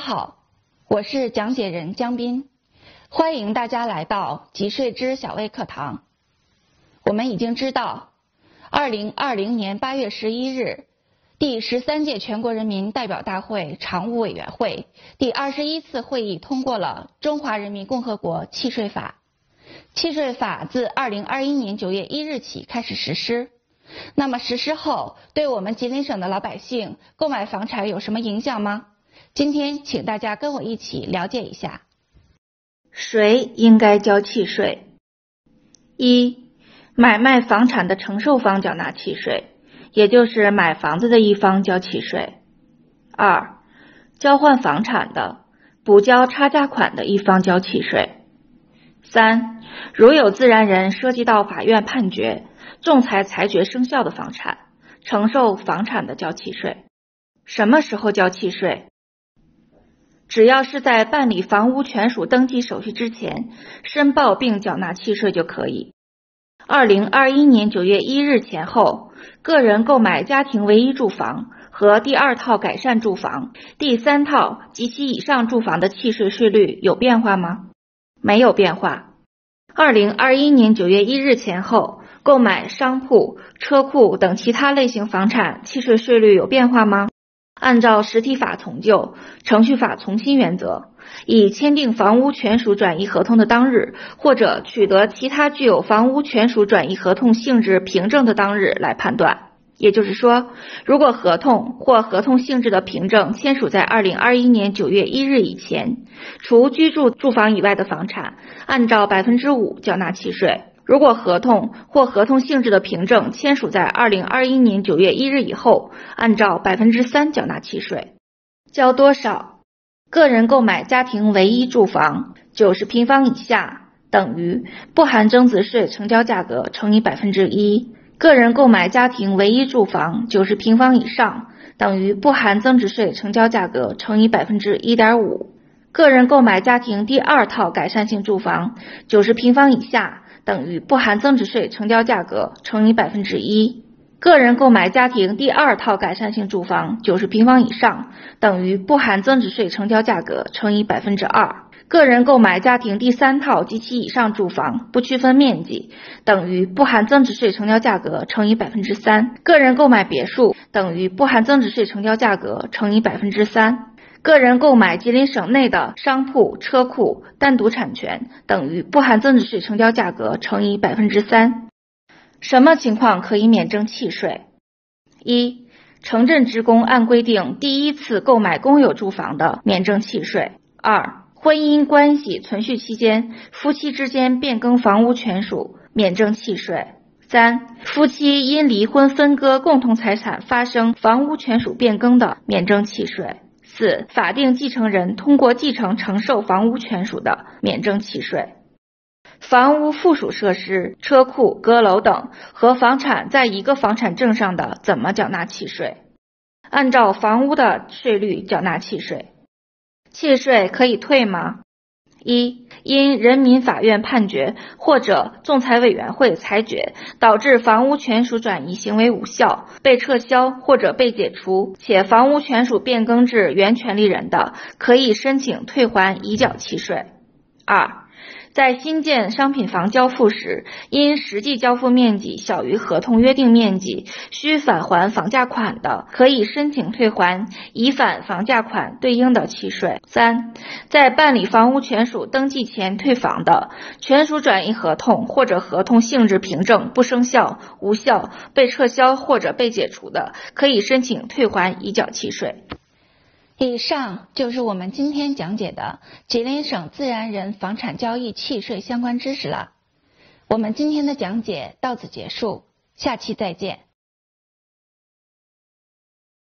好，我是讲解人江斌，欢迎大家来到几税之小微课堂。我们已经知道，2020年8月11日，第13届全国人民代表大会常务委员会第21次会议通过了《中华人民共和国契税法》。契税法自2021年9月1日起开始实施。那么实施后，对我们吉林省的老百姓购买房产有什么影响吗？今天请大家跟我一起了解一下。 谁应该交契税？一、买卖房产的承受方缴纳契税，也就是买房子的一方交契税。二、交换房产的、补交差价款的一方交契税。三、如有自然人涉及到法院判决、仲裁裁决生效的房产，承受房产的交契税。什么时候交契税？只要是在办理房屋权属登记手续之前申报并缴纳契税就可以。2021年9月1日前后，个人购买家庭唯一住房和第二套改善住房、第三套及其以上住房的契税税率有变化吗？没有变化。2021年9月1日前后，购买商铺、车库等其他类型房产契税税率有变化吗？按照实体法从旧、程序法从轻原则，以签订房屋权属转移合同的当日，或者取得其他具有房屋权属转移合同性质凭证的当日来判断。也就是说，如果合同或合同性质的凭证签署在2021年9月1日以前，除居住住房以外的房产，按照 5% 缴纳契税。如果合同或合同性质的凭证签署在2021年9月1日以后，按照 3% 缴纳契税。交多少？个人购买家庭唯一住房90平方以下等于不含增值税成交价格乘以 1%， 个人购买家庭唯一住房90平方以上等于不含增值税成交价格乘以 1.5%， 个人购买家庭第二套改善性住房90平方以下等于不含增值税成交价格乘以 1%， 个人购买家庭第二套改善性住房90平方以上等于不含增值税成交价格乘以 2%， 个人购买家庭第三套及其以上住房不区分面积等于不含增值税成交价格乘以 3%， 个人购买别墅等于不含增值税成交价格乘以 3%，个人购买吉林省内的商铺、车库单独产权等于不含增值税成交价格乘以 3%。 什么情况可以免征契税？一、城镇职工按规定第一次购买公有住房的免征契税。二、婚姻关系存续期间夫妻之间变更房屋权属免征契税。三、夫妻因离婚分割共同财产发生房屋权属变更的免征契税。四、法定继承人通过继承承受房屋权属的免征契税。房屋附属设施、车库、阁楼等和房产在一个房产证上的怎么缴纳契税？按照房屋的税率缴纳契税。契税可以退吗？一、因人民法院判决或者仲裁委员会裁决导致房屋权属转移行为无效，被撤销或者被解除，且房屋权属变更至原权利人的，可以申请退还已缴契税。二、在新建商品房交付时，因实际交付面积小于合同约定面积，需返还房价款的，可以申请退还已返房价款对应的契税。三、在办理房屋权属登记前退房的，权属转移合同或者合同性质凭证不生效、无效、被撤销或者被解除的，可以申请退还已缴契税。 以上就是我们今天讲解的吉林省自然人房产交易契税相关知识了。我们今天的讲解到此结束，下期再见。